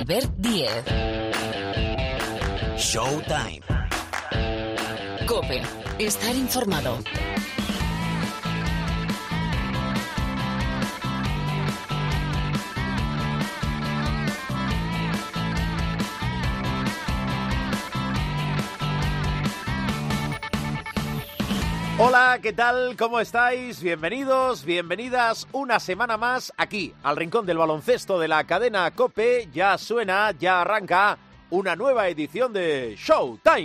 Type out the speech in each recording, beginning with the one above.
Albert Díez. Showtime. COPE. Estar informado. Hola, ¿qué tal? ¿Cómo estáis? Bienvenidos, bienvenidas una semana más aquí, al rincón del baloncesto de la cadena COPE. Ya suena, ya arranca una nueva edición de Showtime.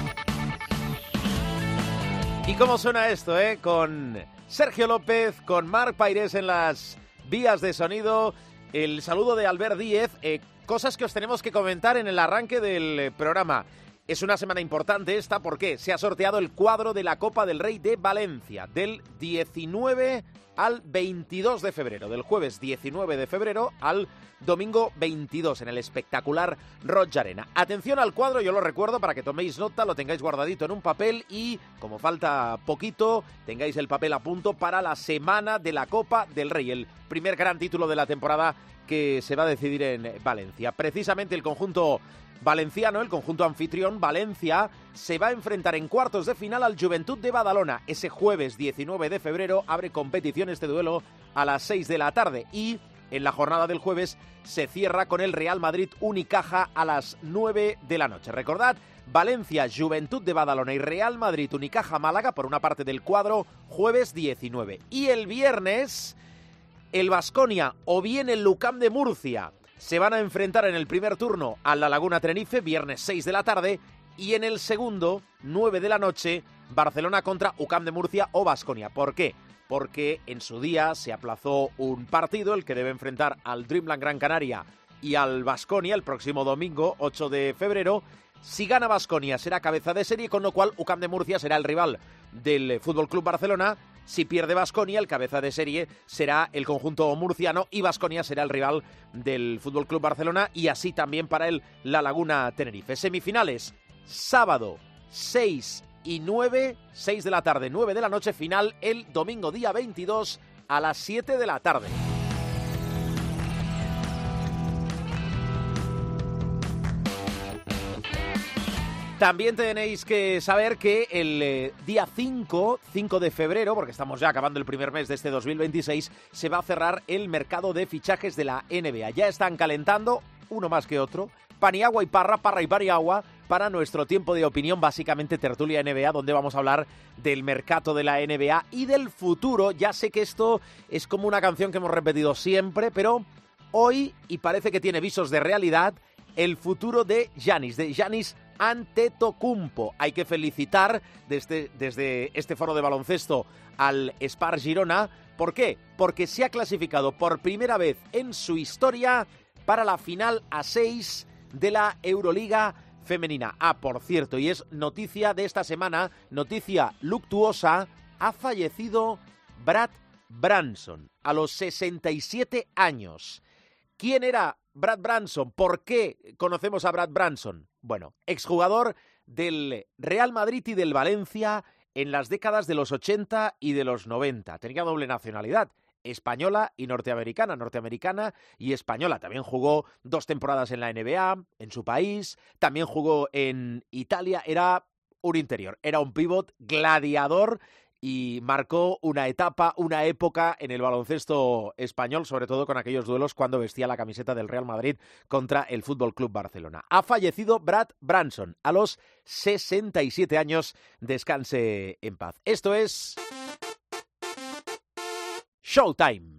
¿Y cómo suena esto, Con Sergio López, con Marc Pairés en las vías de sonido, el saludo de Albert Díez, cosas que os tenemos que comentar en el arranque del programa. Es una semana importante esta porque se ha sorteado el cuadro de la Copa del Rey de Valencia del 19 al 22 de febrero, del jueves 19 de febrero al domingo 22 en el espectacular Roig Arena. Atención al cuadro, yo lo recuerdo para que toméis nota, lo tengáis guardadito en un papel y, como falta poquito, tengáis el papel a punto para la semana de la Copa del Rey, el primer gran título de la temporada que se va a decidir en Valencia. Precisamente el conjunto valenciano, el conjunto anfitrión Valencia, se va a enfrentar en cuartos de final al Joventut de Badalona. Ese jueves 19 de febrero abre competición este duelo a las 6 de la tarde y en la jornada del jueves se cierra con el Real Madrid Unicaja a las 9 de la noche. Recordad, Valencia, Joventut de Badalona y Real Madrid Unicaja Málaga por una parte del cuadro, jueves 19. Y el viernes, el Baskonia o bien el Lucam de Murcia se van a enfrentar en el primer turno a la Laguna Tenerife, viernes 6 de la tarde, y en el segundo, 9 de la noche, Barcelona contra UCAM de Murcia o Baskonia. ¿Por qué? Porque en su día se aplazó un partido, el que debe enfrentar al Dreamland Gran Canaria y al Baskonia el próximo domingo, 8 de febrero. Si gana Baskonia será cabeza de serie, con lo cual UCAM de Murcia será el rival del FC Barcelona. Si pierde Baskonia, el cabeza de serie será el conjunto murciano y Baskonia será el rival del FC Barcelona y así también para el La Laguna Tenerife. Semifinales, sábado 6 y 9, 6 de la tarde, 9 de la noche, final el domingo día 22 a las 7 de la tarde. También tenéis que saber que el día 5 de febrero, porque estamos ya acabando el primer mes de este 2026, se va a cerrar el mercado de fichajes de la NBA. Ya están calentando, uno más que otro, Paniagua y Parra y Paniagua, para nuestro tiempo de opinión, básicamente tertulia NBA, donde vamos a hablar del mercado de la NBA y del futuro. Ya sé que esto es como una canción que hemos repetido siempre, pero hoy, y parece que tiene visos de realidad, el futuro de Giannis Antetokounmpo. Hay que felicitar desde este foro de baloncesto al Spar Girona. ¿Por qué? Porque se ha clasificado por primera vez en su historia para la final a 6 de la Euroliga femenina. Por cierto, y es noticia de esta semana, noticia luctuosa, ha fallecido Brad Branson a los 67 años. ¿Quién era Brad Branson? ¿Por qué conocemos a Brad Branson? Bueno, exjugador del Real Madrid y del Valencia en las décadas de los 80 y de los 90. Tenía doble nacionalidad, española y norteamericana y española. También jugó 2 temporadas en la NBA, en su país, también jugó en Italia. Era un interior, era un pívot gladiador y marcó una etapa, una época en el baloncesto español, sobre todo con aquellos duelos cuando vestía la camiseta del Real Madrid contra el FC Barcelona. Ha fallecido Brad Branson a los 67 años. Descanse en paz. Esto es Showtime.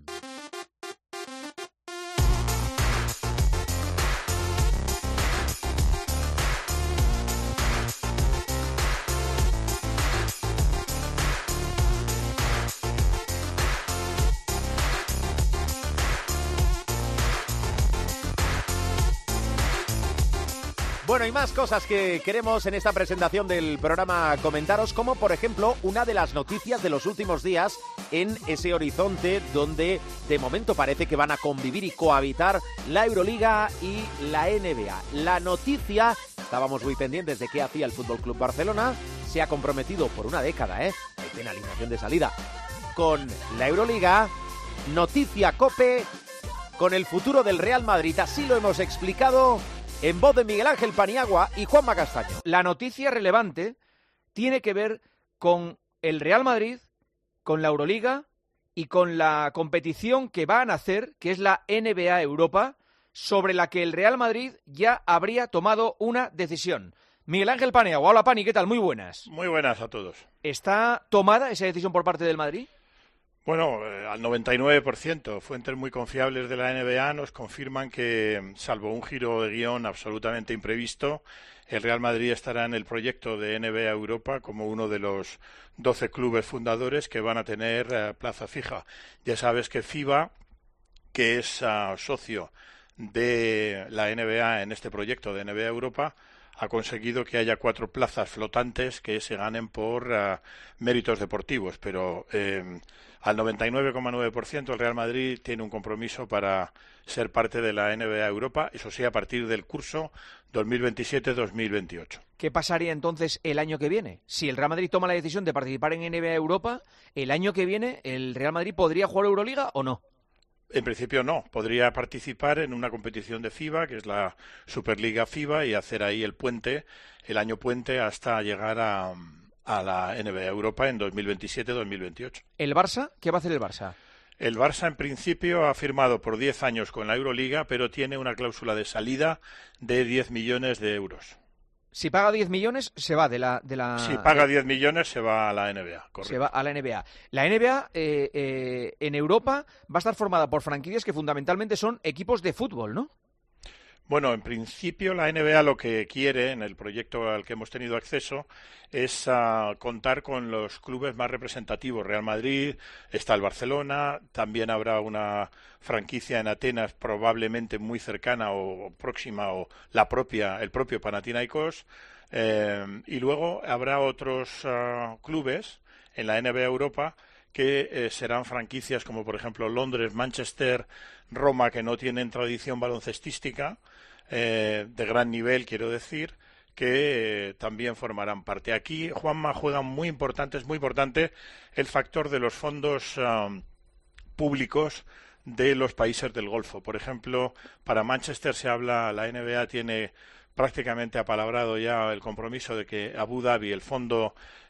Bueno, hay más cosas que queremos en esta presentación del programa comentaros, como por ejemplo una de las noticias de los últimos días en ese horizonte donde de momento parece que van a convivir y cohabitar la Euroliga y la NBA. La noticia, estábamos muy pendientes de qué hacía el FC Barcelona, se ha comprometido por una década, hay penalización de salida, con la Euroliga. Noticia COPE, con el futuro del Real Madrid. Así lo hemos explicado en voz de Miguel Ángel Paniagua y Juanma Castaño. La noticia relevante tiene que ver con el Real Madrid, con la Euroliga y con la competición que van a hacer, que es la NBA Europa, sobre la que el Real Madrid ya habría tomado una decisión. Miguel Ángel Paniagua. Hola, Pani, ¿qué tal? Muy buenas. Muy buenas a todos. ¿Está tomada esa decisión por parte del Madrid? Bueno, al 99%. Fuentes muy confiables de la NBA nos confirman que, salvo un giro de guión absolutamente imprevisto, el Real Madrid estará en el proyecto de NBA Europa como uno de los 12 clubes fundadores que van a tener plaza fija. Ya sabes que FIBA, que es socio de la NBA en este proyecto de NBA Europa, ha conseguido que haya 4 plazas flotantes que se ganen por méritos deportivos, pero al 99,9% el Real Madrid tiene un compromiso para ser parte de la NBA Europa, eso sí, a partir del curso 2027-2028. ¿Qué pasaría entonces el año que viene? Si el Real Madrid toma la decisión de participar en NBA Europa, ¿el año que viene el Real Madrid podría jugar Euroliga o no? En principio no, podría participar en una competición de FIBA, que es la Superliga FIBA, y hacer ahí el año puente hasta llegar a la NBA Europa en 2027-2028. ¿El Barça? ¿Qué va a hacer el Barça? El Barça en principio ha firmado por 10 años con la Euroliga, pero tiene una cláusula de salida de 10 millones de euros. Si paga 10 millones, se va de la... Si paga 10 millones, se va a la NBA, correcto. Se va a la NBA. La NBA en Europa va a estar formada por franquicias que fundamentalmente son equipos de fútbol, ¿no? Bueno, en principio la NBA lo que quiere, en el proyecto al que hemos tenido acceso, es contar con los clubes más representativos. Real Madrid, está el Barcelona, también habrá una franquicia en Atenas probablemente muy cercana o próxima, o el propio Panathinaikos, y luego habrá otros clubes en la NBA Europa que serán franquicias como por ejemplo Londres, Manchester, Roma, que no tienen tradición baloncestística de gran nivel, quiero decir, que también formarán parte. Aquí, Juanma, juega es muy importante el factor de los fondos públicos de los países del Golfo. Por ejemplo, para Manchester la NBA tiene prácticamente apalabrado ya el compromiso de que Abu Dhabi, el fondo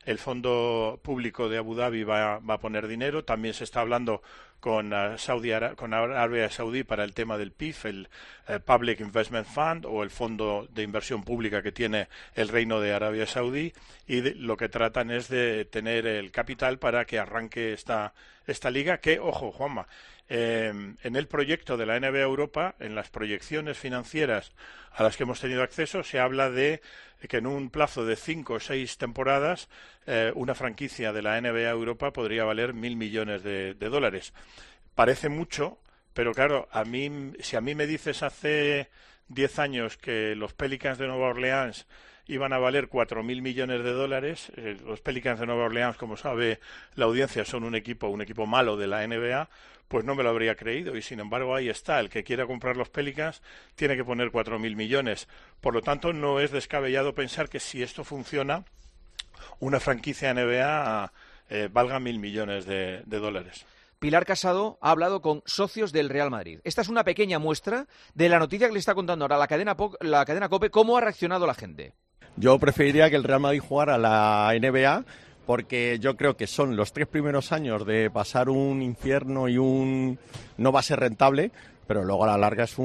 público de Abu Dhabi va a poner dinero. También se está hablando con Arabia Saudí para el tema del PIF, el Public Investment Fund, o el fondo de inversión pública que tiene el Reino de Arabia Saudí, y lo que tratan es de tener el capital para que arranque esta liga, que, ojo, Juanma, en el proyecto de la NBA Europa, en las proyecciones financieras a las que hemos tenido acceso, se habla de que en un plazo de 5 o 6 temporadas una franquicia de la NBA Europa podría valer 1.000 millones de dólares. Parece mucho, pero claro, si a mí me dices hace 10 años que los Pelicans de Nueva Orleans iban a valer 4.000 millones de dólares, los Pelicans de Nueva Orleans, como sabe la audiencia, son un equipo malo de la NBA, pues no me lo habría creído, y sin embargo ahí está, el que quiera comprar los Pelicans tiene que poner 4.000 millones. Por lo tanto, no es descabellado pensar que si esto funciona, una franquicia NBA valga 1.000 millones de dólares. Pilar Casado ha hablado con socios del Real Madrid. Esta es una pequeña muestra de la noticia que le está contando ahora la cadena COPE, cómo ha reaccionado la gente. Yo preferiría que el Real Madrid jugara a la NBA, porque yo creo que son los 3 primeros años de pasar un infierno y no va a ser rentable, pero luego a la larga es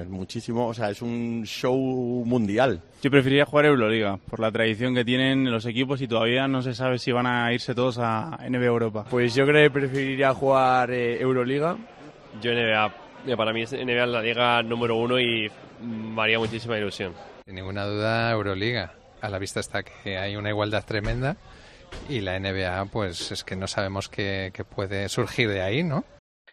un show mundial. Yo preferiría jugar Euroliga, por la tradición que tienen los equipos, y todavía no se sabe si van a irse todos a NBA Europa. Pues yo creo que preferiría jugar Euroliga. Yo NBA. Para mí NBA es la liga número 1 y me haría muchísima ilusión. Sin ninguna duda, Euroliga. A la vista está que hay una igualdad tremenda, y la NBA, pues es que no sabemos qué puede surgir de ahí, ¿no?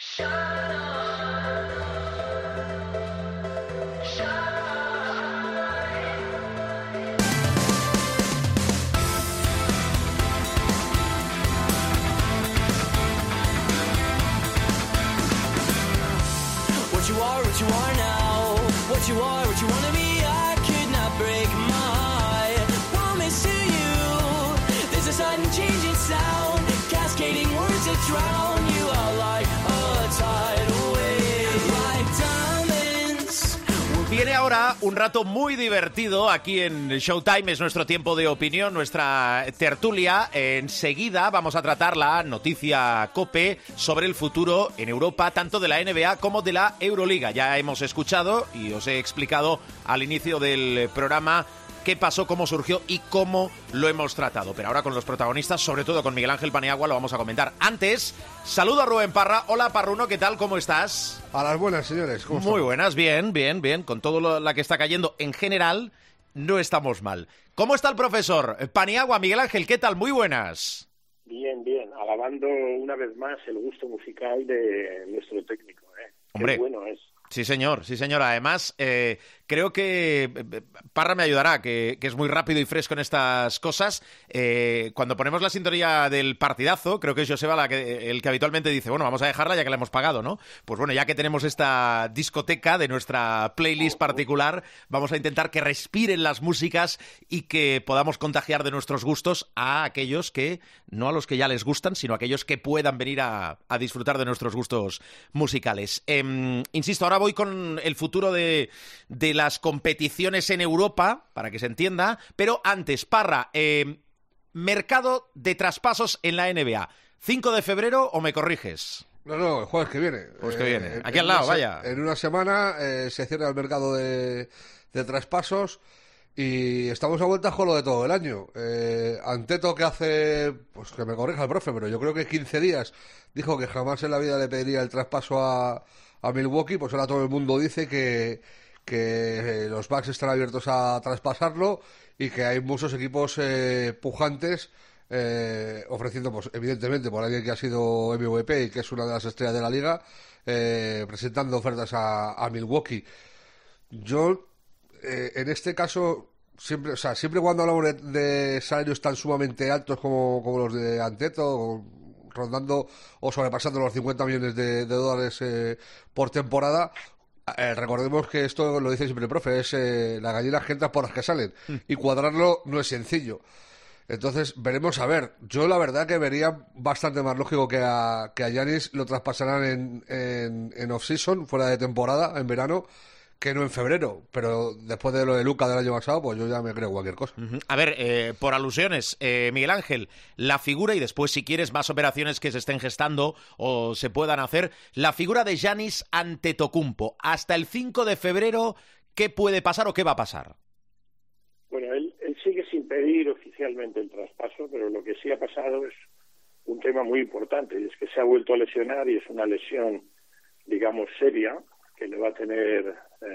What you wanna be, I could not break my promise to you. There's a sudden change in sound, cascading words that drown you out like a tidal wave. Like Viene ahora un rato muy divertido aquí en Showtime, es nuestro tiempo de opinión, nuestra tertulia. Enseguida vamos a tratar la noticia COPE sobre el futuro en Europa, tanto de la NBA como de la Euroliga. Ya hemos escuchado y os he explicado al inicio del programa qué pasó, cómo surgió y cómo lo hemos tratado. Pero ahora con los protagonistas, sobre todo con Miguel Ángel Paniagua, lo vamos a comentar. Antes, saludo a Rubén Parra. Hola, Parruno, ¿qué tal? ¿Cómo estás? A las buenas, señores. ¿Cómo Muy buenas, bien. Con todo la que está cayendo en general, no estamos mal. ¿Cómo está el profesor? Paniagua, Miguel Ángel, ¿qué tal? Muy buenas. Bien, alabando una vez más el gusto musical de nuestro técnico. Hombre, qué bueno es. Sí, señor. Además, creo que Parra me ayudará, que es muy rápido y fresco en estas cosas. Cuando ponemos la sintonía del partidazo, creo que es Joseba el que habitualmente dice, bueno, vamos a dejarla ya que la hemos pagado, ¿no? Pues bueno, ya que tenemos esta discoteca de nuestra playlist particular, vamos a intentar que respiren las músicas y que podamos contagiar de nuestros gustos a aquellos que, no a los que ya les gustan, sino a aquellos que puedan venir a disfrutar de nuestros gustos musicales. Insisto, ahora voy con el futuro de las competiciones en Europa, para que se entienda, pero antes, Parra, mercado de traspasos en la NBA. ¿5 de febrero o me corriges? No, el jueves que viene. Aquí al lado, vaya. En una semana se cierra el mercado de traspasos y estamos a vuelta con lo de todo el año. Anteto, que hace, pues que me corrija el profe, pero yo creo que 15 días dijo que jamás en la vida le pediría el traspaso a Milwaukee, pues ahora todo el mundo dice que los Bucks están abiertos a traspasarlo y que hay muchos equipos pujantes ofreciendo, pues evidentemente, por alguien que ha sido MVP y que es una de las estrellas de la liga, presentando ofertas a Milwaukee. Yo, en este caso, siempre cuando hablamos de salarios tan sumamente altos como los de Anteto, rondando o sobrepasando los 50 millones de dólares por temporada, recordemos que esto lo dice siempre el profe, es la gallina que entra por las que salen, y cuadrarlo no es sencillo. Entonces veremos a ver. Yo la verdad que vería bastante más lógico que a Giannis lo traspasaran en off-season, fuera de temporada, en verano, que no en febrero, pero después de lo de Luka del año pasado, pues yo ya me creo cualquier cosa. A ver, por alusiones, Miguel Ángel, la figura, y después si quieres más operaciones que se estén gestando o se puedan hacer, la figura de Giannis Antetokounmpo, hasta el 5 de febrero, ¿qué puede pasar o qué va a pasar? Bueno, él sigue sin pedir oficialmente el traspaso, pero lo que sí ha pasado es un tema muy importante, y es que se ha vuelto a lesionar, y es una lesión, digamos, seria, que le va a tener,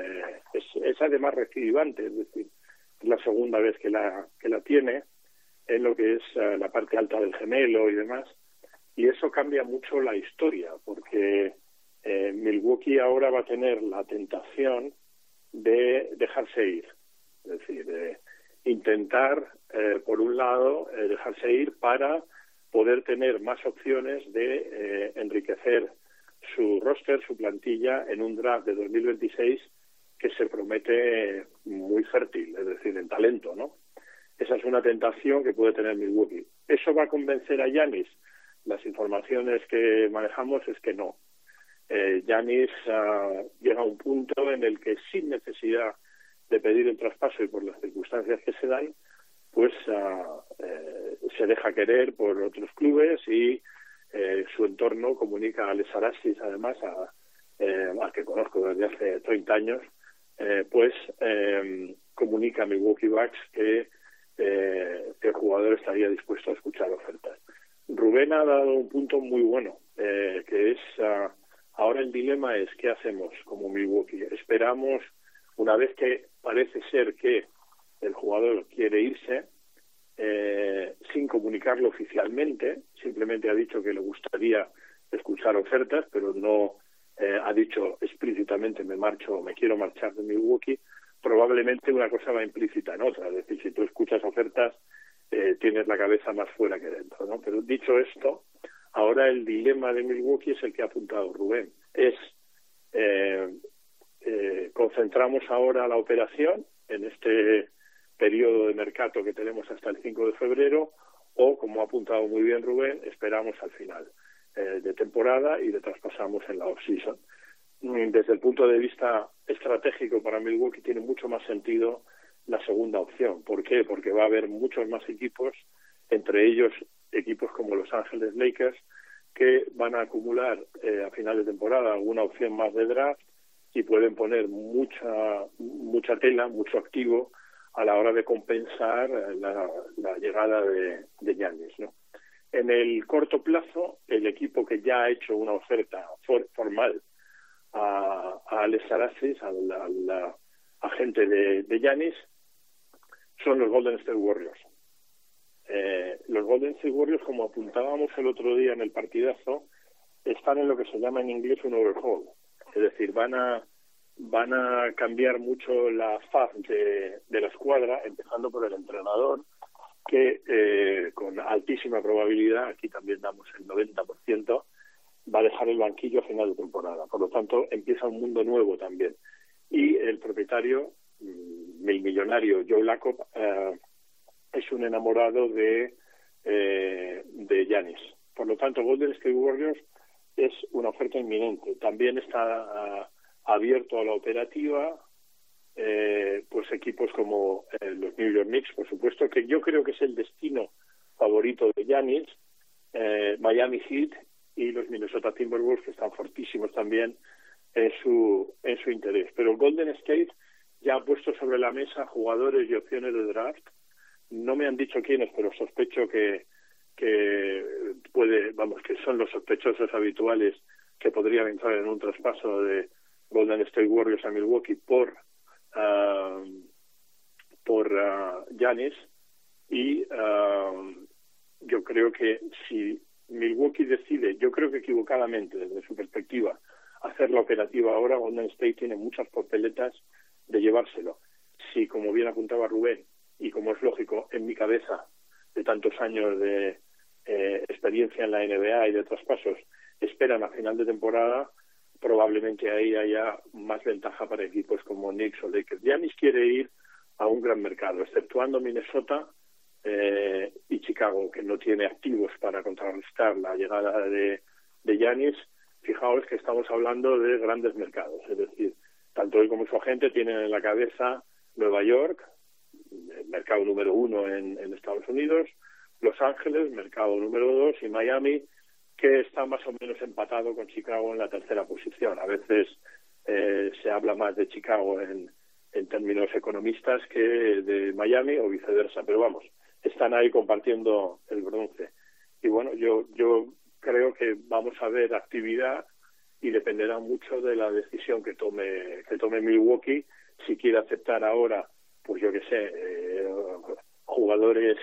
es además recidivante, es decir, es la segunda vez que la tiene en lo que es la parte alta del gemelo y demás, y eso cambia mucho la historia, porque Milwaukee ahora va a tener la tentación de dejarse ir, es decir, de intentar, por un lado, dejarse ir para poder tener más opciones de enriquecer su roster, su plantilla, en un draft de 2026 que se promete muy fértil, es decir, en talento, ¿no? Esa es una tentación que puede tener Milwaukee. ¿Eso va a convencer a Giannis? Las informaciones que manejamos es que no. Giannis llega a un punto en el que, sin necesidad de pedir el traspaso y por las circunstancias que se dan, pues se deja querer por otros clubes, y su entorno comunica a Alex Arasis, además, al que conozco desde hace 30 años, comunica a Milwaukee Bucks que el jugador estaría dispuesto a escuchar ofertas. Rubén ha dado un punto muy bueno, que es, ahora el dilema es, ¿qué hacemos como Milwaukee? Esperamos, una vez que parece ser que el jugador quiere irse, sin comunicarlo oficialmente, simplemente ha dicho que le gustaría escuchar ofertas, pero no ha dicho explícitamente me quiero marchar de Milwaukee. Probablemente una cosa va implícita en otra, es decir, si tú escuchas ofertas, tienes la cabeza más fuera que dentro, ¿no? Pero dicho esto, ahora el dilema de Milwaukee es el que ha apuntado Rubén, es concentramos ahora la operación en este periodo de mercado que tenemos hasta el 5 de febrero, o, como ha apuntado muy bien Rubén, esperamos al final de temporada y le traspasamos en la off-season. desde el punto de vista estratégico para Milwaukee tiene mucho más sentido la segunda opción. ¿Por qué? Porque va a haber muchos más equipos, entre ellos equipos como Los Ángeles Lakers, que van a acumular a final de temporada alguna opción más de draft y pueden poner mucha tela, mucho activo a la hora de compensar la llegada de Giannis, ¿no? En el corto plazo, el equipo que ya ha hecho una oferta formal a Alex Saracis, al agente de Giannis, son los Golden State Warriors. Los Golden State Warriors, como apuntábamos el otro día en el partidazo, están en lo que se llama en inglés un overhaul. Es decir, van a cambiar mucho la faz de la escuadra, empezando por el entrenador, que con altísima probabilidad, aquí también damos el 90%, va a dejar el banquillo a final de temporada. Por lo tanto, empieza un mundo nuevo también. Y el propietario, el millonario Joe Lacob, es un enamorado de Giannis. Por lo tanto, Golden State Warriors es una oferta inminente. También está abierto a la operativa pues equipos como los New York Knicks, por supuesto, que yo creo que es el destino favorito de Giannis, Miami Heat y los Minnesota Timberwolves, que están fortísimos también en su interés. Pero Golden State ya ha puesto sobre la mesa jugadores y opciones de draft. No me han dicho quiénes, pero sospecho que son los sospechosos habituales que podrían entrar en un traspaso de Golden State Warriors a Milwaukee por Giannis, y yo creo que si Milwaukee decide, yo creo que equivocadamente desde su perspectiva, hacer la operativa ahora, Golden State tiene muchas papeletas de llevárselo. Si, como bien apuntaba Rubén, y como es lógico, en mi cabeza de tantos años de experiencia en la NBA y de traspasos, esperan a final de temporada, probablemente ahí haya más ventaja para equipos como Knicks o Lakers. Giannis quiere ir a un gran mercado, exceptuando Minnesota y Chicago, que no tiene activos para contrarrestar la llegada de Giannis. Fijaos que estamos hablando de grandes mercados, es decir, tanto él como su agente tienen en la cabeza Nueva York, mercado número 1 en Estados Unidos, Los Ángeles, mercado número 2, y Miami, que está más o menos empatado con Chicago en la tercera posición. A veces se habla más de Chicago en términos economistas que de Miami o viceversa, pero vamos, están ahí compartiendo el bronce. Y bueno, yo creo que vamos a ver actividad y dependerá mucho de la decisión que tome Milwaukee, si quiere aceptar ahora, pues yo qué sé, jugadores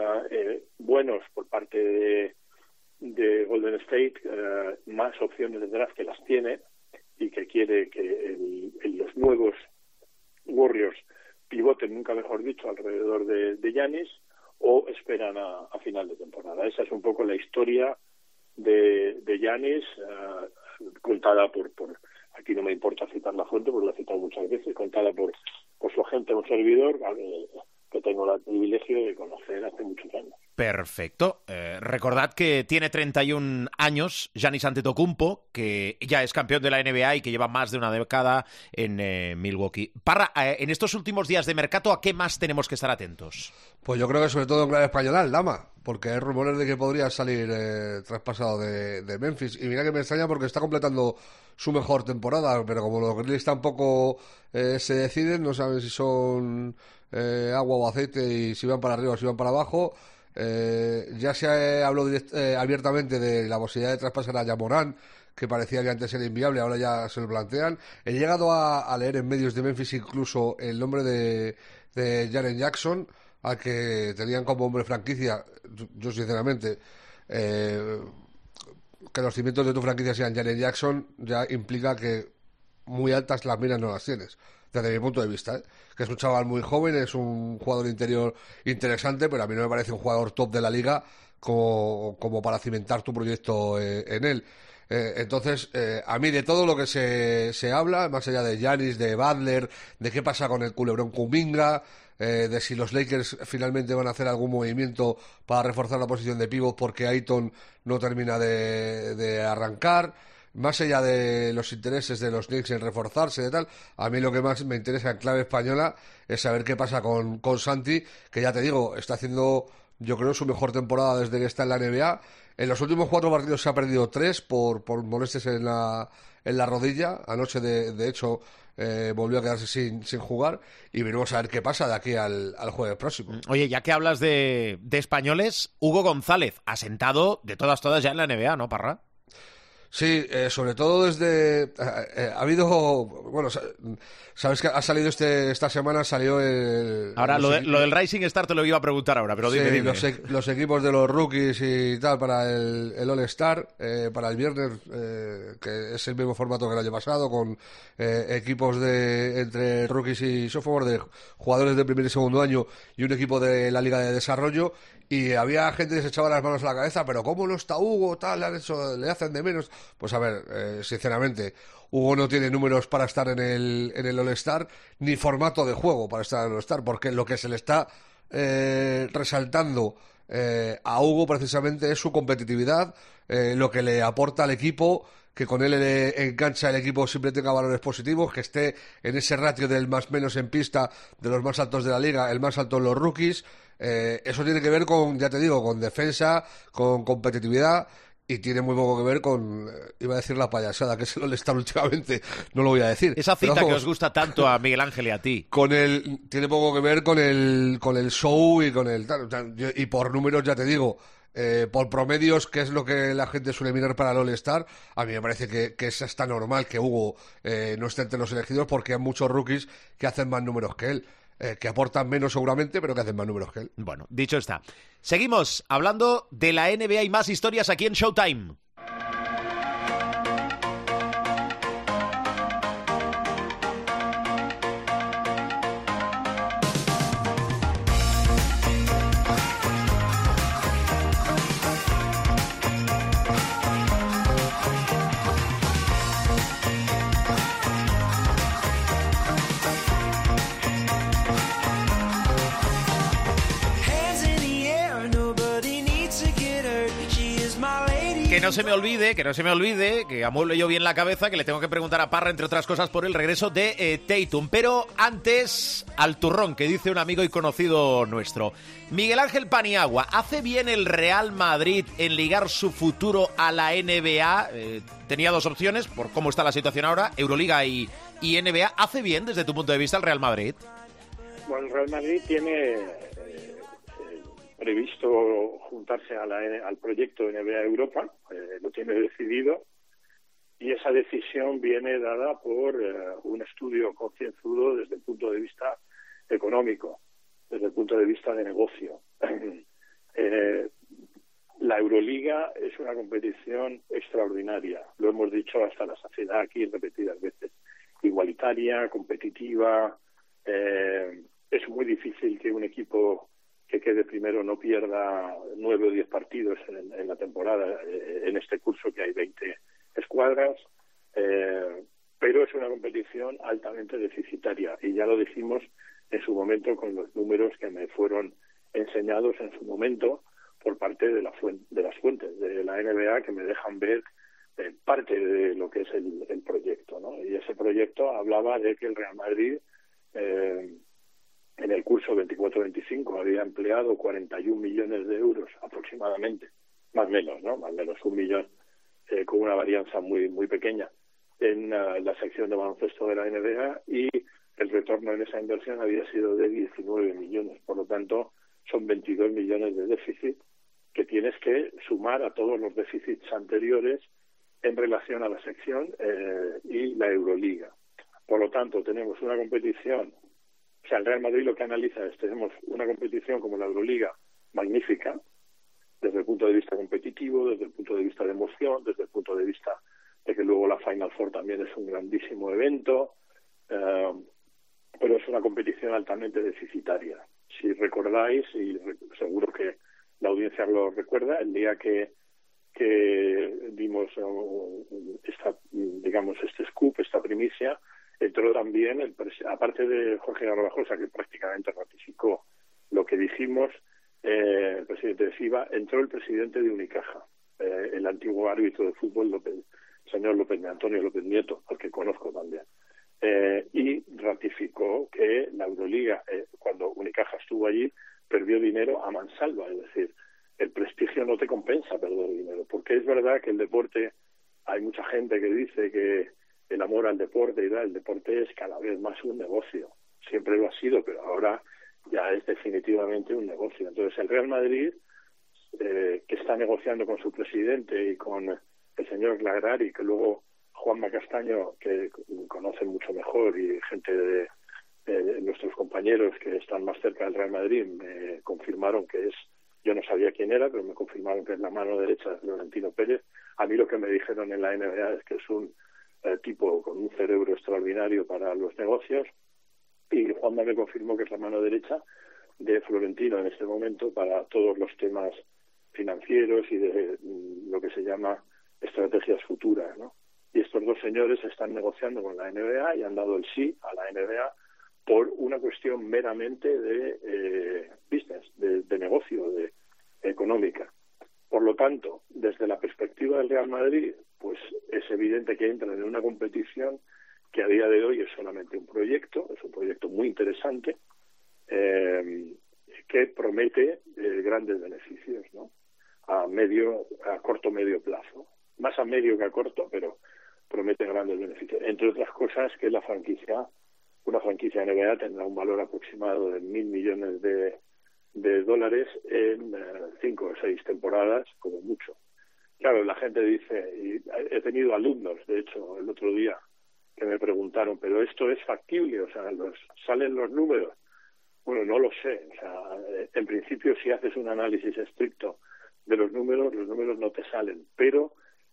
buenos por parte de Golden State, más opciones de draft que las tiene, y que quiere que los nuevos Warriors pivoten, nunca mejor dicho, alrededor de Giannis, o esperan a final de temporada. Esa es un poco la historia de Giannis, contada por aquí no me importa citar la fuente porque la he citado muchas veces, contada por su agente, un servidor que tengo el privilegio de conocer hace muchos años. Perfecto. Recordad que tiene 31 años Giannis Antetokounmpo, que ya es campeón de la NBA y que lleva más de una década en Milwaukee. Parra, en estos últimos días de mercado, ¿a qué más tenemos que estar atentos? Pues yo creo que sobre todo en clave española, Lama, porque hay rumores de que podría salir traspasado de Memphis. Y mira que me extraña porque está completando su mejor temporada, pero como los Grizzlies tampoco se deciden, no saben si son agua o aceite y si van para arriba o si van para abajo. Ya se habló abiertamente de la posibilidad de traspasar a Yamorán, que parecía que antes era inviable, ahora ya se lo plantean. He llegado a leer en medios de Memphis incluso el nombre de Jaren Jackson, al que tenían como hombre franquicia. Yo sinceramente, que los cimientos de tu franquicia sean Jaren Jackson ya implica que muy altas las miras no las tienes, desde mi punto de vista, que es un chaval muy joven, es un jugador interior interesante, pero a mí no me parece un jugador top de la liga como para cimentar tu proyecto en él. Entonces, a mí de todo lo que se habla, más allá de Giannis, de Butler, de qué pasa con el culebrón Kuminga, de si los Lakers finalmente van a hacer algún movimiento para reforzar la posición de pívot porque Ayton no termina de arrancar, más allá de los intereses de los Knicks en reforzarse y tal, a mí lo que más me interesa en clave española es saber qué pasa con Santi, que ya te digo, está haciendo, yo creo, su mejor temporada desde que está en la NBA. En los últimos 4 partidos se ha perdido 3 por molestias en la rodilla. Anoche, de hecho, volvió a quedarse sin jugar. Y veremos a ver qué pasa de aquí al jueves próximo. Oye, ya que hablas de españoles, Hugo González, asentado de todas ya en la NBA, ¿no, Parra? Sí, sobre todo desde... ha habido... Bueno, sabes que ha salido esta semana, salió el... Ahora, lo del Rising Star te lo iba a preguntar ahora, pero dime. Los equipos de los rookies y tal para el All-Star, para el viernes, que es el mismo formato que el año pasado, con equipos entre rookies y sophomore, de jugadores de primer y segundo año, y un equipo de la Liga de Desarrollo. Y había gente que se echaba las manos a la cabeza, pero ¿cómo no está Hugo? Tal, le hacen de menos. Pues a ver, sinceramente, Hugo no tiene números para estar en el All-Star, ni formato de juego para estar en el All-Star, porque lo que se le está resaltando a Hugo precisamente es su competitividad, lo que le aporta al equipo, que con él le engancha el equipo, siempre tenga valores positivos, que esté en ese ratio del más menos en pista, de los más altos de la liga, el más alto en los rookies. Eso tiene que ver con, ya te digo, con defensa, con competitividad, y tiene muy poco que ver con, iba a decir la payasada, que es el All-Star últimamente, no lo voy a decir. Esa cita que os gusta tanto a Miguel Ángel y a ti. Tiene poco que ver con el show y con el tal, y por números, ya te digo, por promedios, que es lo que la gente suele mirar para el All-Star, a mí me parece que es hasta normal que Hugo no esté entre los elegidos, porque hay muchos rookies que hacen más números que él. Que aportan menos seguramente, pero que hacen más números que él. Bueno, dicho está. Seguimos hablando de la NBA y más historias aquí en Showtime. Que no se me olvide, que amueble yo bien la cabeza, que le tengo que preguntar a Parra, entre otras cosas, por el regreso de Tatum. Pero antes, al turrón, que dice un amigo y conocido nuestro. Miguel Ángel Paniagua, ¿hace bien el Real Madrid en ligar su futuro a la NBA? Tenía 2 opciones, por cómo está la situación ahora, Euroliga y NBA. ¿Hace bien, desde tu punto de vista, el Real Madrid? Bueno, el Real Madrid tiene previsto juntarse al proyecto NBA Europa, lo tiene decidido, y esa decisión viene dada por un estudio concienzudo desde el punto de vista económico, desde el punto de vista de negocio. La Euroliga es una competición extraordinaria, lo hemos dicho hasta la saciedad aquí repetidas veces, igualitaria, competitiva. Es muy difícil que un equipo que quede primero no pierda 9 o 10 partidos en la temporada, en este curso que hay 20 escuadras, pero es una competición altamente deficitaria, y ya lo dijimos en su momento con los números que me fueron enseñados en su momento por parte de las fuentes de la NBA, que me dejan ver parte de lo que es el proyecto, ¿no? Y ese proyecto hablaba de que el Real Madrid en el curso 24-25 había empleado 41 millones de euros aproximadamente, más o menos, ¿no? Más o menos 1 millón, con una varianza muy muy pequeña en la sección de baloncesto de la NBA, y el retorno en esa inversión había sido de 19 millones. Por lo tanto, son 22 millones de déficit que tienes que sumar a todos los déficits anteriores en relación a la sección y la Euroliga. Por lo tanto, tenemos una competición. O sea, el Real Madrid lo que analiza es, tenemos una competición como la Euroliga magnífica, desde el punto de vista competitivo, desde el punto de vista de emoción, desde el punto de vista de que luego la Final Four también es un grandísimo evento, pero es una competición altamente deficitaria. Si recordáis, y seguro que la audiencia lo recuerda, el día que dimos este scoop, esta primicia, entró también, aparte de Jorge Garbajosa, que prácticamente ratificó lo que dijimos, el presidente de FIBA, entró el presidente de Unicaja, el antiguo árbitro de fútbol señor Antonio López Nieto, al que conozco también, y ratificó que la Euroliga, cuando Unicaja estuvo allí, perdió dinero a mansalva, es decir, el prestigio no te compensa perder dinero, porque es verdad que el deporte, hay mucha gente que dice que el amor al deporte y tal, el deporte es cada vez más un negocio, siempre lo ha sido, pero ahora ya es definitivamente un negocio. Entonces el Real Madrid, que está negociando con su presidente y con el señor Glagrari, que luego Juanma Castaño, que conoce mucho mejor, y gente de nuestros compañeros que están más cerca del Real Madrid, me confirmaron que es, yo no sabía quién era, pero me confirmaron que es la mano derecha de Florentino Pérez. A mí lo que me dijeron en la NBA es que es un tipo con un cerebro extraordinario para los negocios, y Juanma me confirmó que es la mano derecha de Florentino en este momento para todos los temas financieros y de lo que se llama estrategias futuras, ¿no? Y estos dos señores están negociando con la NBA y han dado el sí a la NBA por una cuestión meramente de business, de negocio, de económica. Por lo tanto, desde la perspectiva del Real Madrid, pues es evidente que entran en una competición que a día de hoy es solamente un proyecto, es un proyecto muy interesante, que promete grandes beneficios, ¿no? A corto medio plazo, más a medio que a corto, pero promete grandes beneficios. Entre otras cosas, que una franquicia NBA tendrá un valor aproximado de $1.000 millones de dólares en 5 o 6 temporadas, como mucho. Claro, la gente dice, y he tenido alumnos, de hecho, el otro día, que me preguntaron, ¿pero esto es factible? O sea, ¿salen los números? Bueno, no lo sé. O sea, en principio, si haces un análisis estricto de los números no te salen. Pero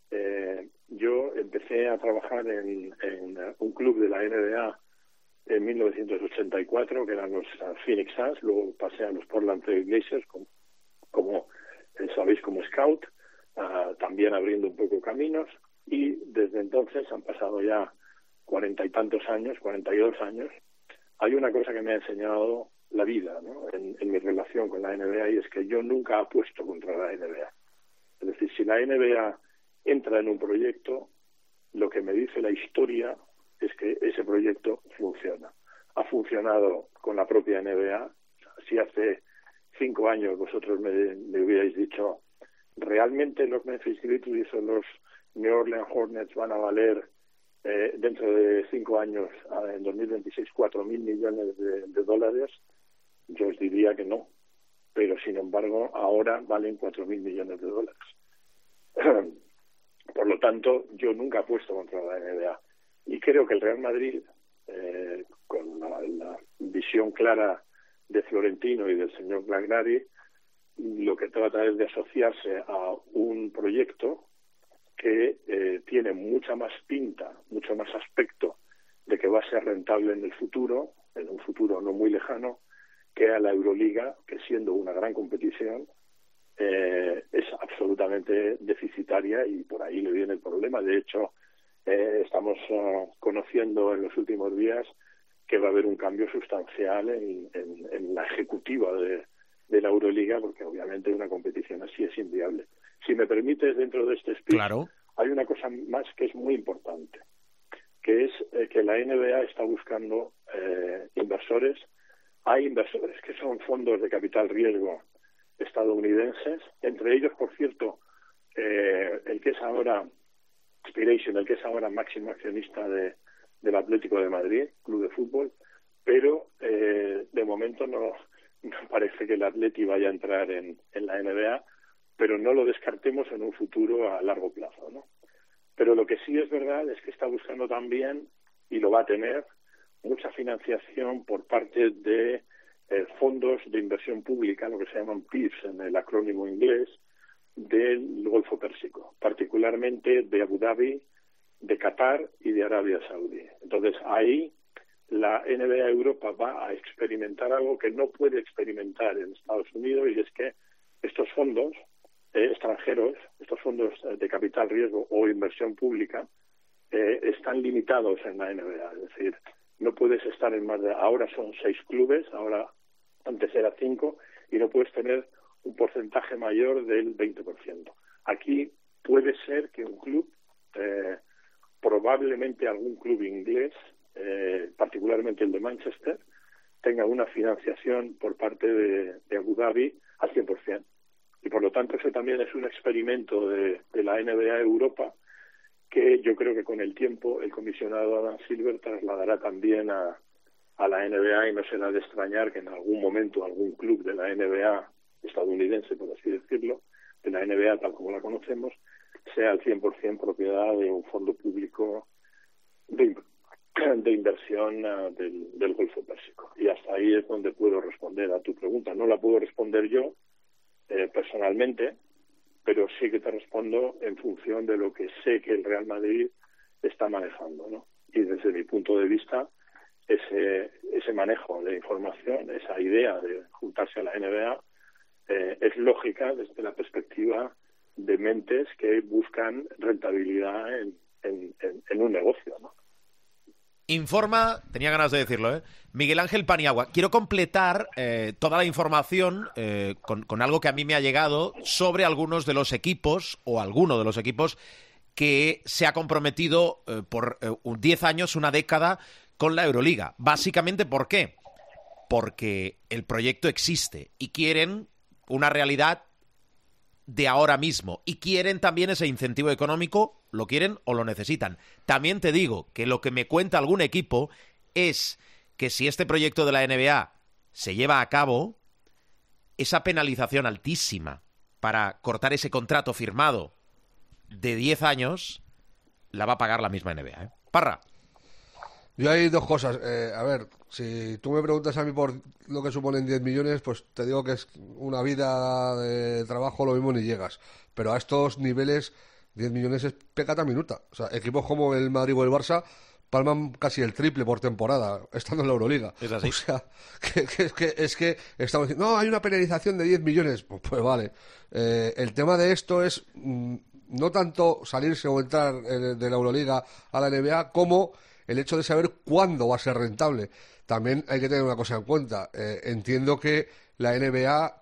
yo empecé a trabajar en un club de la NBA en 1984, que eran los Phoenix Suns, luego pasé a los Portland Trail Blazers como sabéis, como scout, también abriendo un poco caminos, y desde entonces han pasado ya 40 y tantos años, 42 años. Hay una cosa que me ha enseñado la vida, ¿no? en mi relación con la NBA, y es que yo nunca apuesto contra la NBA. Es decir, si la NBA entra en un proyecto, lo que me dice la historia es que ese proyecto funciona. Ha funcionado con la propia NBA. Si hace 5 años vosotros me hubierais dicho, ¿realmente los Memphis Grizzlies o los New Orleans Hornets van a valer dentro de 5 años, en 2026, $4.000 millones de dólares? Yo os diría que no. Pero, sin embargo, ahora valen $4.000 millones de dólares. Por lo tanto, yo nunca apuesto contra la NBA. Y creo que el Real Madrid, con la visión clara de Florentino y del señor Glagrari, lo que trata es de asociarse a un proyecto que tiene mucha más pinta, mucho más aspecto de que va a ser rentable en el futuro, en un futuro no muy lejano, que a la Euroliga, que siendo una gran competición, es absolutamente deficitaria, y por ahí le viene el problema. De hecho, estamos conociendo en los últimos días que va a haber un cambio sustancial en la ejecutiva de la Euroliga, porque obviamente una competición así es inviable. Si me permites, dentro de este speech, claro, hay una cosa más que es muy importante, que es que la NBA está buscando inversores. Hay inversores que son fondos de capital riesgo estadounidenses, entre ellos, por cierto, el que es ahora Inspiration, el que es ahora máximo accionista del Atlético de Madrid, club de fútbol, pero de momento no parece que el Atleti vaya a entrar en la NBA, pero no lo descartemos en un futuro a largo plazo, ¿no? Pero lo que sí es verdad es que está buscando también, y lo va a tener, mucha financiación por parte de fondos de inversión pública, lo que se llaman PIFs en el acrónimo inglés, del Golfo Pérsico, particularmente de Abu Dhabi, de Qatar y de Arabia Saudí. Entonces ahí la NBA Europa va a experimentar algo que no puede experimentar en Estados Unidos, y es que estos fondos extranjeros, estos fondos de capital riesgo o inversión pública, están limitados en la NBA. Es decir, no puedes estar en más de... Ahora son 6 clubes, ahora antes era 5, y no puedes tener un porcentaje mayor del 20%. Aquí puede ser que un club probablemente algún club inglés, particularmente el de Manchester, tenga una financiación por parte de Abu Dhabi al 100%. Y por lo tanto ese también es un experimento de la NBA Europa que yo creo que con el tiempo el comisionado Adam Silver trasladará también a la NBA, y no será de extrañar que en algún momento algún club de la NBA estadounidense, por así decirlo, de la NBA tal como la conocemos, sea al 100% propiedad de un fondo público de inversión del Golfo Pérsico. Y hasta ahí es donde puedo responder a tu pregunta. No la puedo responder yo personalmente, pero sí que te respondo en función de lo que sé que el Real Madrid está manejando, ¿no? Y desde mi punto de vista, ese manejo de información, esa idea de juntarse a la NBA, es lógica desde la perspectiva de mentes que buscan rentabilidad en un negocio, ¿no? Informa, tenía ganas de decirlo, Miguel Ángel Paniagua. Quiero completar toda la información con algo que a mí me ha llegado sobre algunos de los equipos, o alguno de los equipos, que se ha comprometido por 10 años, una década, con la Euroliga. Básicamente, ¿por qué? Porque el proyecto existe y quieren una realidad de ahora mismo, y quieren también ese incentivo económico, lo quieren o lo necesitan. También te digo que lo que me cuenta algún equipo es que si este proyecto de la NBA se lleva a cabo, esa penalización altísima para cortar ese contrato firmado de 10 años la va a pagar la misma NBA. Parra. Yo hay dos cosas. A ver, si tú me preguntas a mí por lo que suponen 10 millones, pues te digo que es una vida de trabajo, lo mismo ni llegas. Pero a estos niveles, 10 millones es pecata minuta. O sea, equipos como el Madrid o el Barça palman casi el triple por temporada, estando en la Euroliga. Es así. O sea, es que estamos diciendo, no, hay una penalización de 10 millones. Pues vale. El tema de esto es no tanto salirse o entrar de la Euroliga a la NBA, como el hecho de saber cuándo va a ser rentable. También hay que tener una cosa en cuenta. Entiendo que la NBA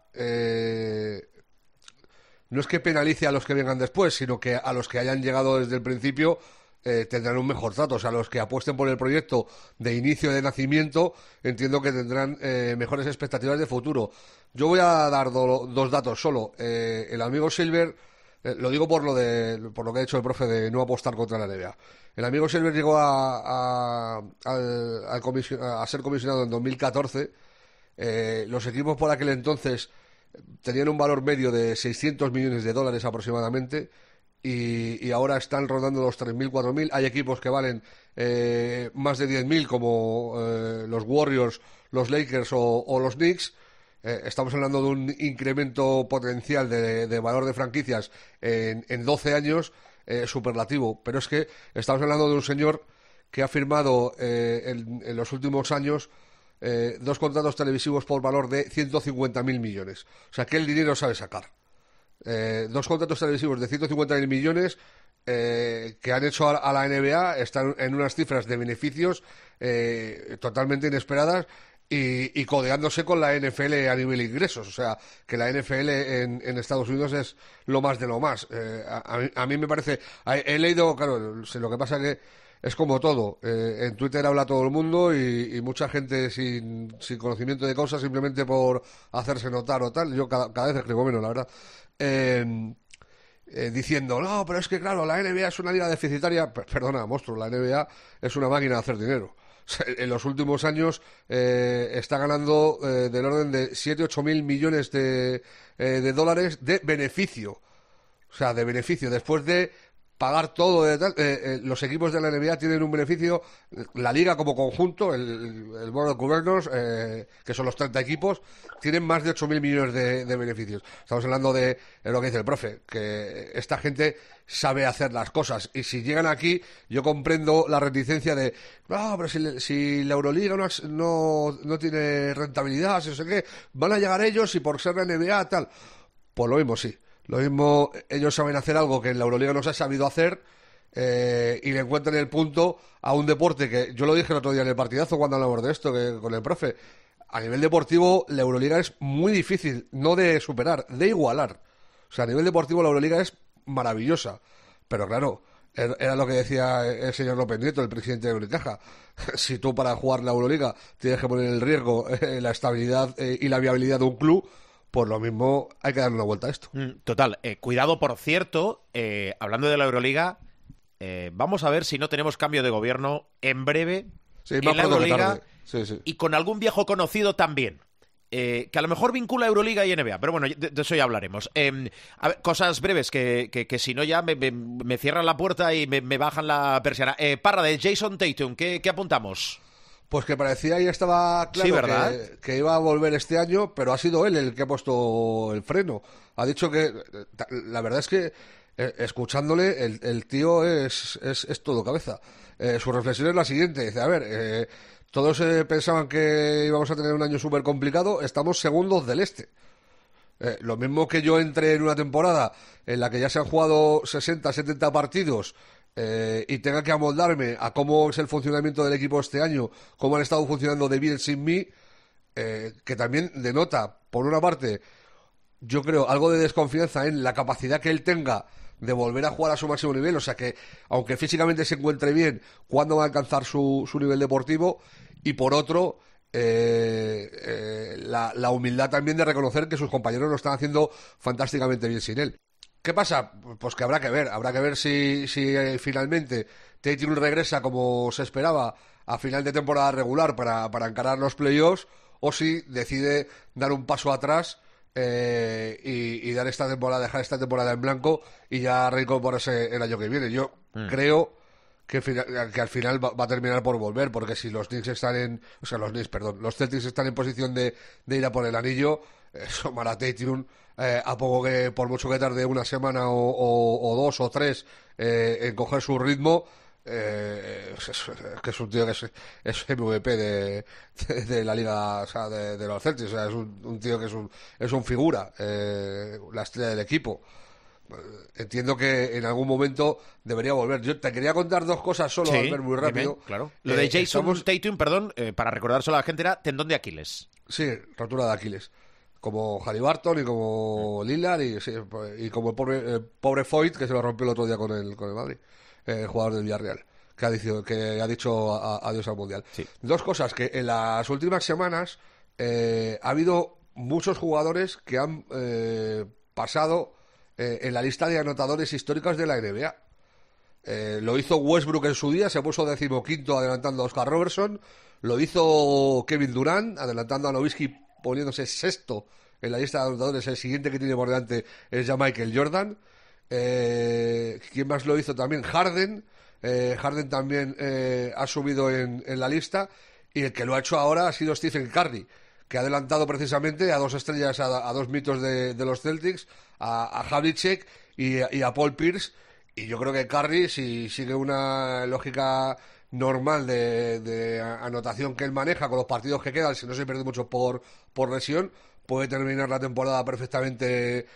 no es que penalice a los que vengan después, sino que a los que hayan llegado desde el principio tendrán un mejor trato. O sea, los que apuesten por el proyecto de inicio de nacimiento, entiendo que tendrán mejores expectativas de futuro. Yo voy a dar dos datos solo. El amigo Silver, lo digo por lo que ha dicho el profe de no apostar contra la NBA. El amigo Silver llegó a ser comisionado en 2014. Los equipos por aquel entonces tenían un valor medio de 600 millones de dólares aproximadamente, y ahora están rondando los 3.000, 4.000. Hay equipos que valen más de 10.000, como los Warriors, los Lakers o los Knicks. Estamos hablando de un incremento potencial de valor de franquicias en 12 años superlativo. Pero es que estamos hablando de un señor que ha firmado en los últimos años 2 contratos televisivos por valor de 150.000 millones. O sea, que el dinero sabe sacar. 2 contratos televisivos de 150.000 millones que han hecho a la NBA, están en unas cifras de beneficios totalmente inesperadas, y codeándose con la NFL a nivel de ingresos. O sea, que la NFL en Estados Unidos es lo más de lo más. A mí me parece... He leído, claro, lo que pasa que es como todo. En Twitter habla todo el mundo y mucha gente sin conocimiento de causa, simplemente por hacerse notar o tal. Yo cada vez escribo menos, la verdad. Diciendo, no, pero es que claro, la NBA es una liga deficitaria. Perdona, monstruo, la NBA es una máquina de hacer dinero. En los últimos años está ganando del orden de 7-8 mil millones de dólares de beneficio. O sea, de beneficio. Después de pagar todo de tal, los equipos de la NBA tienen un beneficio, la liga como conjunto, el Board of Governors, que son los 30 equipos, tienen más de 8.000 millones de beneficios. Estamos hablando de lo que dice el profe, que esta gente sabe hacer las cosas, y si llegan aquí, yo comprendo la reticencia de, no, pero si la Euroliga no tiene rentabilidad, si no sé qué, van a llegar ellos y por ser la NBA tal. Pues lo mismo sí. Lo mismo, ellos saben hacer algo que en la Euroliga no se ha sabido hacer, y le encuentran el punto a un deporte que, yo lo dije el otro día en el partidazo cuando hablamos de esto con el profe, a nivel deportivo la Euroliga es muy difícil, no de superar, de igualar. O sea, a nivel deportivo la Euroliga es maravillosa, pero claro, Era lo que decía el señor López Nieto, el presidente de Unicaja. Si tú para jugar la Euroliga tienes que poner en riesgo la estabilidad y la viabilidad de un club, pues lo mismo hay que darle una vuelta a esto. Total. Cuidado, por cierto, hablando de la Euroliga, vamos a ver si no tenemos cambio de gobierno en breve en la Euroliga y con algún viejo conocido también. Que a lo mejor vincula Euroliga y NBA, pero bueno, de eso ya hablaremos. A ver, cosas breves, que si no ya me cierran la puerta y me bajan la persiana. Parra, de Jason Tatum, ¿qué apuntamos? Pues que parecía y estaba claro, sí, ¿verdad? que iba a volver este año, pero ha sido él el que ha puesto el freno. Ha dicho que, la verdad es que, escuchándole, el tío es todo cabeza. Su reflexión es la siguiente, dice, a ver... todos pensaban que íbamos a tener un año súper complicado, estamos segundos del este. Lo mismo que yo entré en una temporada en la que ya se han jugado 60, 70 partidos y tenga que amoldarme a cómo es el funcionamiento del equipo este año, cómo han estado funcionando de bien sin mí, que también denota, por una parte, yo creo, algo de desconfianza en la capacidad que él tenga de volver a jugar a su máximo nivel, o sea que, aunque físicamente se encuentre bien, ¿cuándo va a alcanzar su nivel deportivo? Y por otro, la humildad también de reconocer que sus compañeros lo están haciendo fantásticamente bien sin él. ¿Qué pasa? Pues que habrá que ver si finalmente Tatum regresa como se esperaba a final de temporada regular para encarar los playoffs, o si decide dar un paso atrás y dejar esta temporada en blanco y ya reincorporarse el año que viene. Yo creo que al final va a terminar por volver, porque si los Celtics están en posición de ir a por el anillo, eso para Tatum, a poco que, por mucho que tarde una semana o dos o tres en coger su ritmo, que es un tío que es MVP de la liga, o sea, de los Celtics, o sea, es un tío que es un figura, la estrella del equipo. Entiendo que en algún momento debería volver. Yo te quería contar dos cosas solo, Albert, muy rápido. Bien, claro. Lo de Jason Tatum, perdón, para recordárselo a la gente, era tendón de Aquiles. Sí, rotura de Aquiles. Como Haliburton y como Lillard y como el pobre Foyt, que se lo rompió el otro día con el Madrid, el jugador del Villarreal, que ha dicho adiós al Mundial. Sí. Dos cosas, que en las últimas semanas ha habido muchos jugadores que han pasado en la lista de anotadores históricos de la NBA. Lo hizo Westbrook en su día, se puso 15º adelantando a Oscar Robertson. Lo hizo Kevin Durant adelantando a Nowitzki, poniéndose sexto en la lista de anotadores. El siguiente que tiene por delante es ya Michael Jordan. ¿Quién más lo hizo también? Harden. Harden también ha subido en la lista, y el que lo ha hecho ahora ha sido Stephen Curry, que ha adelantado precisamente a dos estrellas, a dos mitos de los Celtics, a Havlicek y a Paul Pierce. Y yo creo que Curry, si sigue una lógica normal de anotación que él maneja con los partidos que quedan, si no se pierde mucho por lesión, puede terminar la temporada perfectamente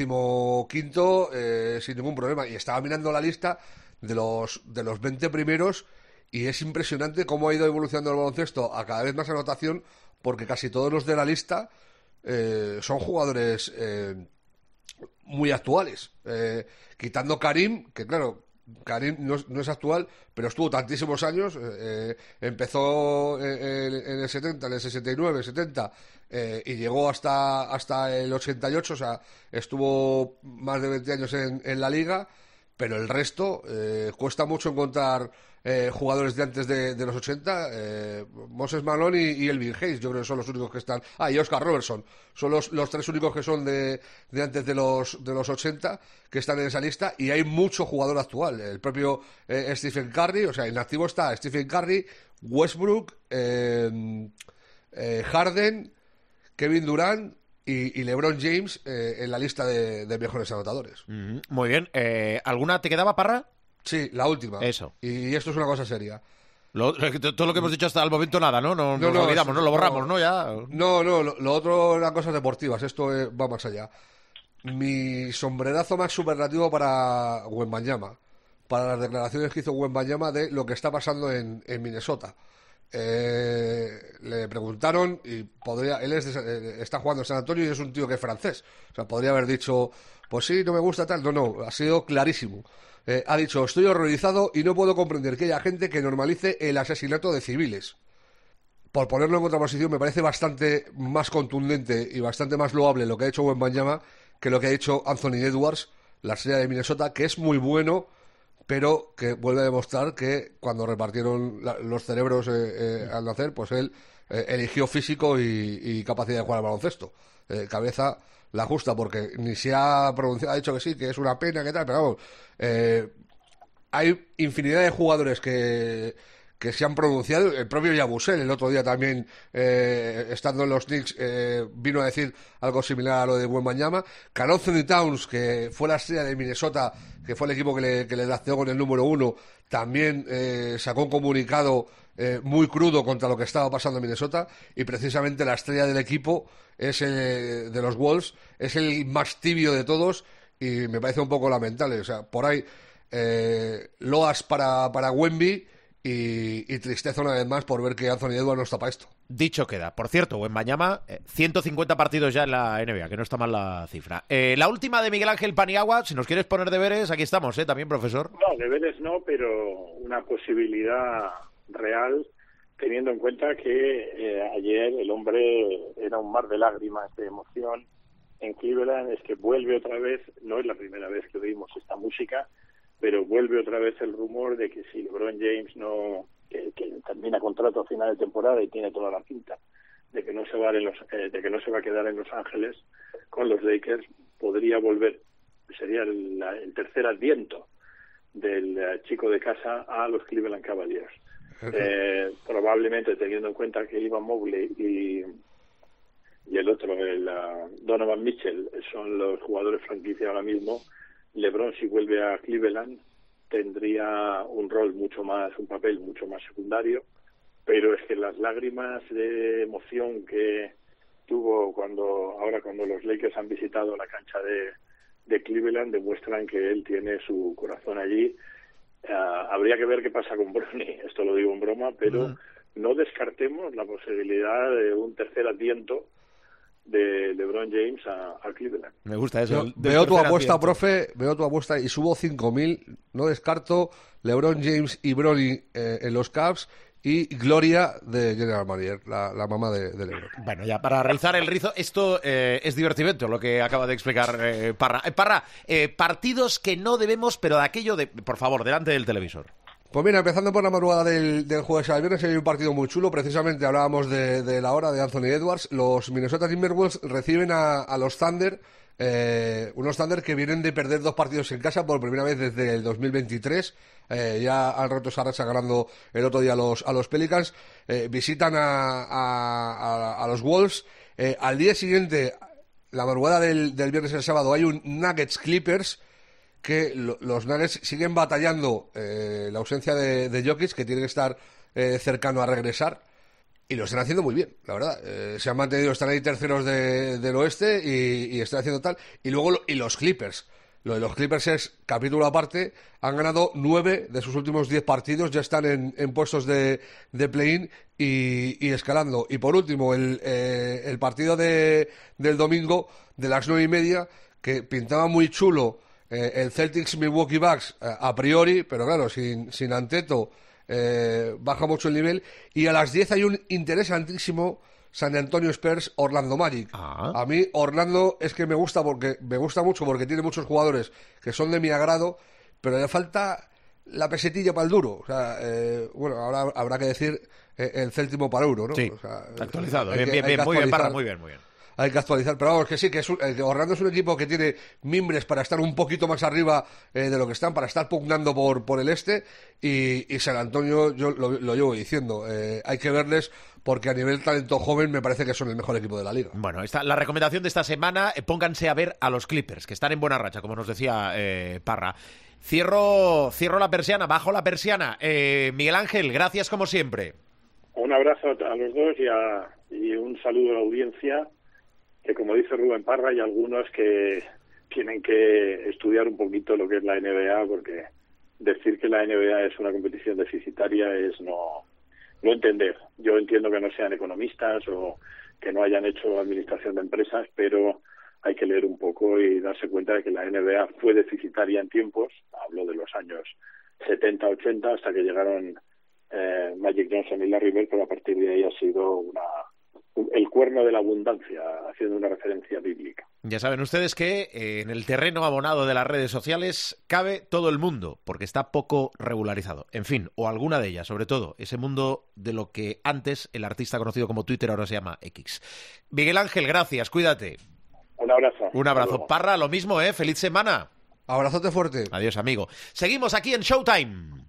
15º sin ningún problema. Y estaba mirando la lista de los 20 primeros y es impresionante cómo ha ido evolucionando el baloncesto a cada vez más anotación, porque casi todos los de la lista son jugadores muy actuales, quitando Karim, que claro, Karim no es actual, pero estuvo tantísimos años, empezó en el 70, en el 69, 70, y llegó hasta el 88, o sea, estuvo más de 20 años en la liga, pero el resto cuesta mucho encontrar jugadores de antes de los 80. Moses Malone y Elvin Hayes, yo creo que son los únicos que están. Y Oscar Robertson, son los tres únicos que son de antes de los 80 que están en esa lista, y hay mucho jugador actual. El propio Stephen Curry, o sea, en activo está Stephen Curry, Westbrook, Harden, Kevin Durant y LeBron James en la lista de mejores anotadores. Muy bien. ¿Alguna te quedaba, Parra? Sí, la última. Eso. Y esto es una cosa seria. Todo lo que hemos dicho hasta el momento, nada, ¿no? Nos lo olvidamos, ¿no? Lo borramos, ¿no? Ya. No, lo otro eran cosas deportivas. Esto va más allá. Mi sombrerazo más superlativo para Wembanyama, para las declaraciones que hizo Wembanyama de lo que está pasando en Minnesota. Le le preguntaron y él está jugando en San Antonio y es un tío que es francés. O sea, podría haber dicho, pues sí, no me gusta tal. No, ha sido clarísimo. Ha dicho, estoy horrorizado y no puedo comprender que haya gente que normalice el asesinato de civiles. Por ponerlo en contraposición, me parece bastante más contundente y bastante más loable lo que ha hecho Wembanyama que lo que ha hecho Anthony Edwards, la estrella de Minnesota, que es muy bueno, pero que vuelve a demostrar que cuando repartieron los cerebros al nacer, pues él eligió físico y capacidad de jugar al baloncesto. Cabeza la justa, porque ni se ha pronunciado, ha dicho que sí, que es una pena, que tal, pero vamos, hay infinidad de jugadores que se han pronunciado. El propio Yabusel el otro día también, estando en los Knicks, vino a decir algo similar a lo de Wembanyama. Karl Anthony Towns, que fue la estrella de Minnesota, que fue el equipo que le drafteó con el número 1, también sacó un comunicado muy crudo contra lo que estaba pasando en Minnesota, y precisamente la estrella del equipo es de los Wolves, es el más tibio de todos, y me parece un poco lamentable. O sea, por ahí loas para Wemby y tristeza una vez más por ver que Anthony Edwards no está para esto. Dicho queda. Por cierto, Wembanyama, 150 partidos ya en la NBA, que no está mal la cifra. La última de Miguel Ángel Paniagua, si nos quieres poner deberes, aquí estamos, también, profesor. No, deberes no, pero una posibilidad real, teniendo en cuenta que ayer el hombre era un mar de lágrimas, de emoción en Cleveland. Es que vuelve otra vez, no es la primera vez que oímos esta música, pero vuelve otra vez el rumor de que si LeBron James que termina contrato a final de temporada y tiene toda la pinta de que no se va a quedar en Los Ángeles con los Lakers, podría volver. Sería el tercer adviento del chico de casa a los Cleveland Cavaliers. Probablemente, teniendo en cuenta que Ivan Mobley y el otro, Donovan Mitchell, son los jugadores franquicia ahora mismo, LeBron, si vuelve a Cleveland, tendría un papel mucho más secundario, pero es que las lágrimas de emoción que tuvo cuando los Lakers han visitado la cancha de Cleveland demuestran que él tiene su corazón allí. Habría que ver qué pasa con Bronny, esto lo digo en broma, pero no descartemos la posibilidad de un tercer adviento de LeBron James a Cleveland. Me gusta eso. Veo tu apuesta, profe, y subo 5.000. No descarto LeBron James y Bronny en los Cavs y Gloria de General Manager, la mamá de LeBron. Bueno, ya para rizar el rizo, esto es divertimento lo que acaba de explicar Parra. Parra, partidos que no debemos, pero de aquello de, por favor, delante del televisor. Pues mira, empezando por la madrugada del jueves al viernes, hay un partido muy chulo. Precisamente hablábamos de la hora de Anthony Edwards. Los Minnesota Timberwolves reciben a los Thunder, unos Thunder que vienen de perder 2 partidos en casa por primera vez desde el 2023. Ya han roto esa racha ganando el otro día a los Pelicans. Visitan a los Wolves. Al día siguiente, la madrugada del viernes al sábado, hay un Nuggets Clippers, que los Nuggets siguen batallando la ausencia de Jokic, que tiene que estar cercano a regresar, y lo están haciendo muy bien, la verdad. Se han mantenido, están ahí terceros del oeste y están haciendo tal. Y luego los Clippers. Lo de los Clippers es capítulo aparte. Han ganado 9 de sus últimos 10 partidos, ya están en puestos de play-in y escalando. Y por último, el partido del domingo de las 9:30, que pintaba muy chulo. El Celtics Milwaukee Bucks a priori, pero claro, sin Anteto baja mucho el nivel. Y a las 10 hay un interesantísimo San Antonio Spurs Orlando Magic. A mí Orlando es que me gusta mucho porque tiene muchos jugadores que son de mi agrado, pero le falta la pesetilla para el duro. O sea, bueno, ahora habrá que decir el céntimo para euro, ¿no? Sí, o sea, actualizado. Bien, muy bien, Parra, muy bien. Hay que actualizar, pero vamos, que sí, que Orlando es un equipo que tiene mimbres para estar un poquito más arriba de lo que están, para estar pugnando por el este, y San Antonio, yo lo llevo diciendo, hay que verles, porque a nivel talento joven me parece que son el mejor equipo de la liga. Bueno, la recomendación de esta semana, pónganse a ver a los Clippers, que están en buena racha, como nos decía Parra. Cierro la persiana, bajo la persiana. Miguel Ángel, gracias como siempre. Un abrazo a los dos y un saludo a la audiencia, que como dice Rubén Parra, hay algunos que tienen que estudiar un poquito lo que es la NBA, porque decir que la NBA es una competición deficitaria es no entender Yo entiendo que no sean economistas o que no hayan hecho administración de empresas, pero hay que leer un poco y darse cuenta de que la NBA fue deficitaria en tiempos, hablo de los años 70, 80, hasta que llegaron Magic Johnson y Larry Bird, pero a partir de ahí ha sido el cuerno de la abundancia, haciendo una referencia bíblica. Ya saben ustedes que en el terreno abonado de las redes sociales cabe todo el mundo, porque está poco regularizado. En fin, o alguna de ellas, sobre todo, ese mundo de lo que antes el artista conocido como Twitter ahora se llama X. Miguel Ángel, gracias, cuídate. Un abrazo. Un abrazo. Parra, lo mismo, Feliz semana. Abrazote fuerte. Adiós, amigo. Seguimos aquí en Showtime.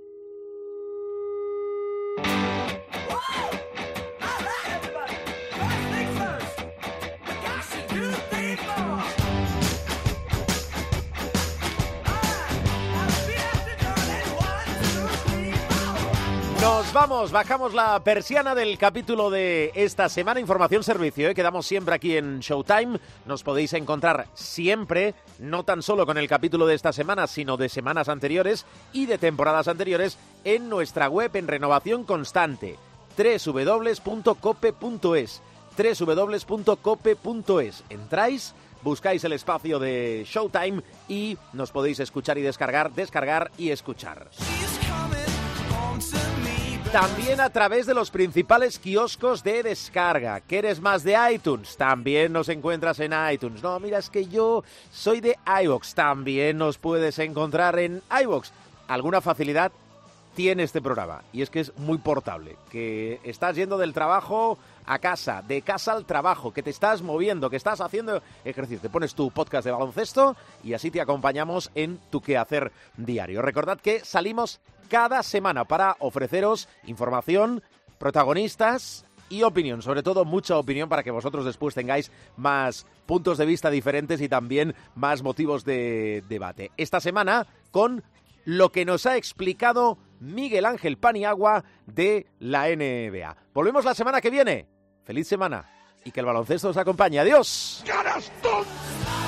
Nos vamos, bajamos la persiana del capítulo de esta semana. Información servicio, quedamos siempre aquí en Showtime. Nos podéis encontrar siempre, no tan solo con el capítulo de esta semana, sino de semanas anteriores y de temporadas anteriores, en nuestra web en renovación constante, www.cope.es, www.cope.es. Entráis, buscáis el espacio de Showtime y nos podéis escuchar y descargar y escuchar. También a través de los principales kioscos de descarga. ¿Quieres más de iTunes? También nos encuentras en iTunes. No, mira, es que yo soy de iVoox. También nos puedes encontrar en iVoox. Alguna facilidad tiene este programa, y es que es muy portable, que estás yendo del trabajo a casa, de casa al trabajo, que te estás moviendo, que estás haciendo ejercicio, te pones tu podcast de baloncesto y así te acompañamos en tu quehacer diario. Recordad que salimos cada semana para ofreceros información, protagonistas y opinión, sobre todo mucha opinión para que vosotros después tengáis más puntos de vista diferentes y también más motivos de debate. Esta semana con lo que nos ha explicado Miguel Ángel Paniagua de la NBA. Volvemos la semana que viene. Feliz semana y que el baloncesto os acompañe. ¡Adiós! ¡Canastón!